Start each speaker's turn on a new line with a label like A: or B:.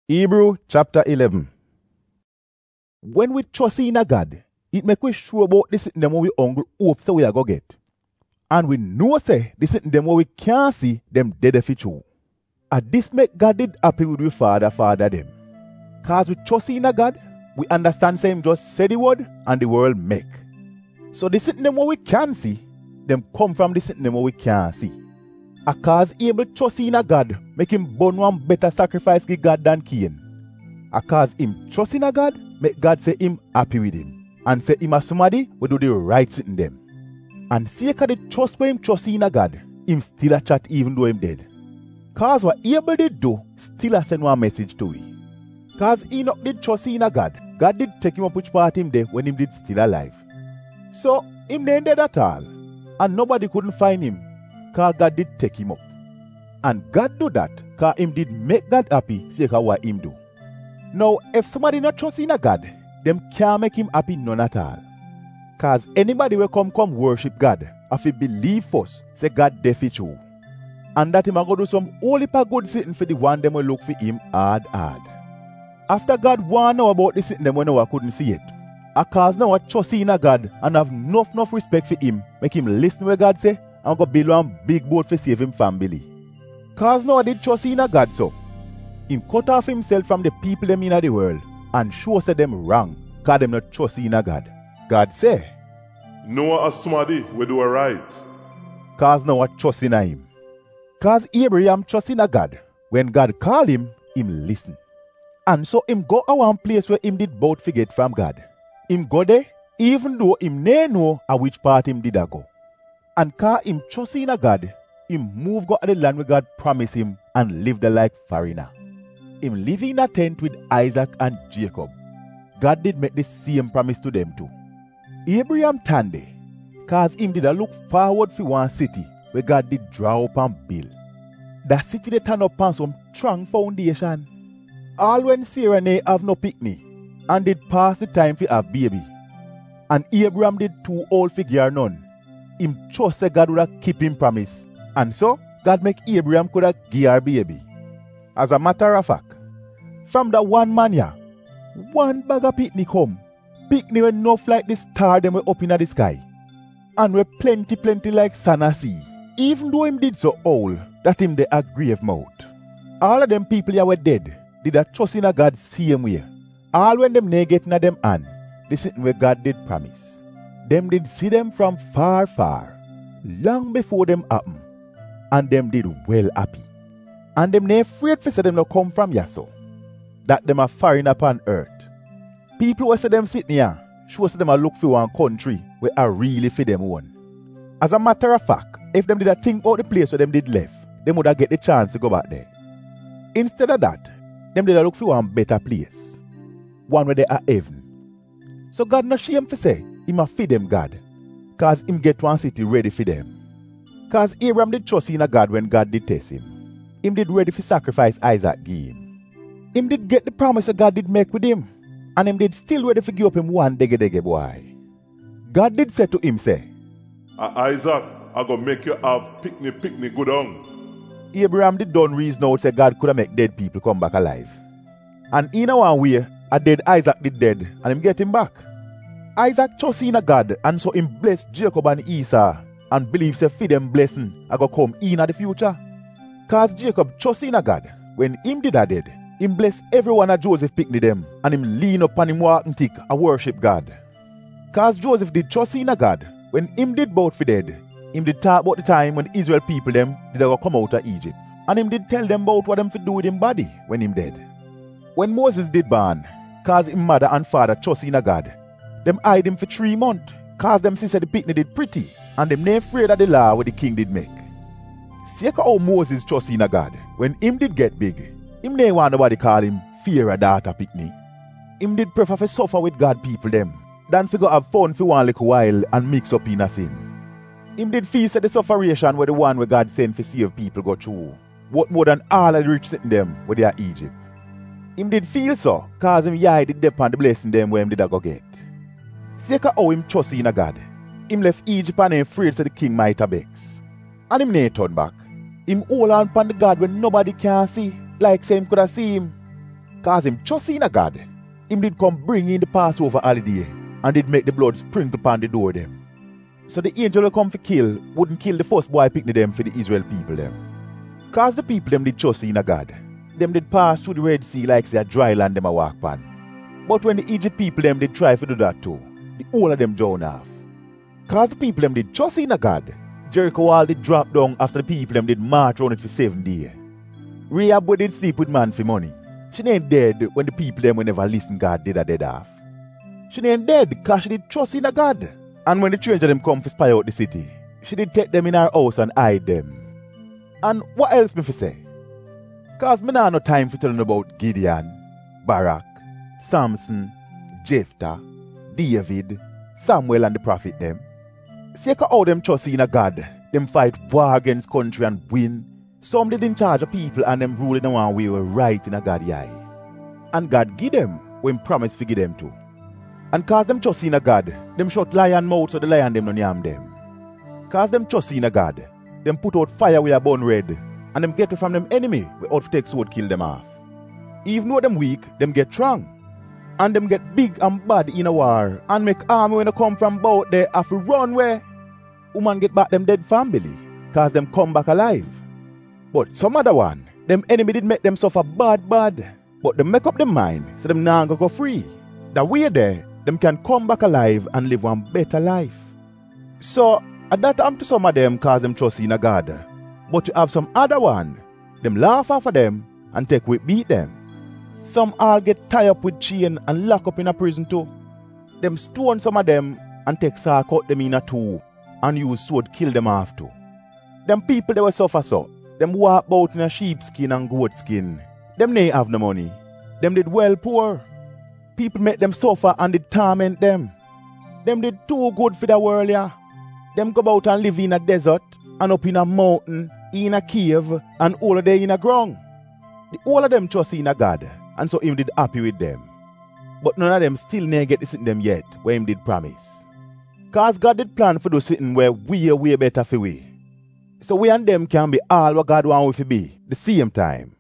A: Hebrew chapter 11. When we trust in a God, it make we sure about the sitting them what we hungry hope so we are go get. And we know say the sitting them what we can't see them dead if it true. And this make God did happy with we father them. Cause we trust in a God, we understand say him just say the word and the world make. So the sitting them what we can see, them come from the sitting them what we can't see. A cause able trust in a God, make him born one better sacrifice give God than Cain. A cause him trust in a God, make God say him happy with him. And say him as somebody will do the right sitting them. And see the trust for him trust in a God, him still a chat even though him dead. Cause what he able did do, still a send one message to we. Cause Enoch did trust in a God, God did take him up which part him there when him did still alive. So him ain't dead at all, and nobody couldn't find him. Cause God did take him up. And God do that, cause him did make God happy, see what him do. Now, if somebody not trust in a God, them can't make him happy none at all. Cause anybody will come worship God, if he believe first, say God deaf it true. And that him a go do some whole heap of good sitting for the one them will look for him hard. After God want know about the sitting them when no one couldn't see it. A cause now a trust in a God and have enough respect for him, make him listen what God say, and go build one big boat for save him family. Cause now I did trust in a God so. Him cut off himself from the people them in the world and show say them wrong, cause them not trust in a God. God say,
B: Noah as somebody will do a right.
A: Cause now I trust in him. Cause Abraham trust in a God. When God call him listen. And so him go a one place where him did both forget from God. Him go there, even though him nay know a which part him did a go. And cause him trust in a God, him move go to the land where God promised him and live there like foreigner. Him live in a tent with Isaac and Jacob. God did make the same promise to them too. Abraham tande, cause him did a look forward for one city where God did draw up and build. That city they turn up on some strong foundation. All when Sarah nay have no picnic and did pass the time for have baby. And Abraham did too old for gear none. Him trust that God would have keep him promise. And so, God make Abraham could have give her baby. As a matter of fact, from that one man here, one bag of picnic come. Picnic were enough like the star them were up in the sky. And were plenty like sun sea. Even though him did so old, that him they a grave mouth. All of them people here were dead, did a trust in a God same way. All when them nay get in them hand, they sitting where God did promise. Them did see them from far, long before them happen. And them did well happy. And them nay afraid for say them no come from Yaso. That them are foreign upon earth. People who say them sitting here, show say them a look for one country where are really for them one. As a matter of fact, if them did a think about the place where them did left, them would have get the chance to go back there. Instead of that, them did a look for one better place. One where they are heaven. So God no shame for say, him a feed them God. Cause him get one city ready for them. Cause Abraham did trust in a God when God did test him. Him did ready for sacrifice Isaac give him. Him did get the promise that God did make with him. And him did still ready to give up him one dege boy. God did say to him say,
B: Isaac, I go make you have picnic go down.
A: Abraham did done reason out say God could have make dead people come back alive. And in a one way, a dead Isaac did dead and him get him back. Isaac trust in a God and so him bless Jacob and Esau and believes say feed them blessing I go come in the future. Cause Jacob trust in a God, when him did a dead, him bless everyone at Joseph picnic them and him lean up and him walk and tick a worship God. Cause Joseph did trust in a God, when him did both for dead, him did talk about the time when Israel people them did go come out of Egypt. And him did tell them about what them for do with him body when him dead. When Moses did born, cause him mother and father trust in a God, them hide him for 3 months, cause them see say the picnic did pretty, and them nay afraid of the law what the king did make. See how Moses trust in a God, when him did get big, him nay want nobody call him fear a daughter picnic. Him did prefer to suffer with God people them, than to go have fun for one little while and mix up in a sin. Him did feast at the sufferation where the one where God sent for save people go through, what more than all of the rich sitting them where they are Egypt. Him did feel so, cause him yai did depend the blessing them where him did a go get. See how him trust in a God, him left Egypt and afraid so the king might have vex. And him nay turn back. Him hold on upon the God when nobody can see, like say him could have seen him. Cause him trust in a God. Him did come bring in the Passover holiday and did make the blood sprinkle upon the door them. So the angel will come for kill wouldn't kill the first boy picnic them for the Israel people them. Cause the people them did trust in a God. Them did pass through the Red Sea like say a dry land them a walk pan. But when the Egypt people them did try to do that too, the whole of them drown off. Cause the people them did trust in a God, Jericho wall did drop down after the people them did march around it for 7 days. Rahab did sleep with man for money. She ain't dead when the people them will never listen God did a dead off. She ain't dead cause she did trust in a God. And when the stranger them come to spy out the city, she did take them in her house and hide them. And what else me for say? Cause me nah no time for telling about Gideon, Barak, Samson, Jephthah, David, Samuel and the prophet them. See how them trust in a God, them fight war against country and win. Some did in charge of people and them rule in one way were right in a God's eye. And God give them when promise to give them too. And cause them trust in a God, them shut lion mouth so the lion them no yam them. Cause them trust in a God, them put out fire with a burn red, and them get it from them enemy without take sword kill them off. Even though them weak, them get strong. And them get big and bad in a war, and make army when they come from bout there have to run where woman get back them dead family, cause them come back alive. But some other one, them enemy did make them suffer bad, but them make up them mind, so them now go free. That way there, them can come back alive and live one better life. So, at that time to some of them cause them trust in a God. But you have some other one, them laugh off of them and take whip beat them. Some all get tied up with chain and lock up in a prison too. Them stone some of them and take saw cut them in a two and use sword kill them off too. Them people they were suffer so. Them walk about in a sheepskin and goat skin. Them nay have no money. Them did well poor. People make them suffer and did torment them. Them did too good for the world, yeah. Them go about and live in a desert and up in a mountain, in a cave, and all of them in a ground. The all of them trust in a God, and so him did happy with them. But none of them still never get to sit them yet, where him did promise. Cause God did plan for those sitting where way better for we. So we and them can be all what God want we to be, the same time.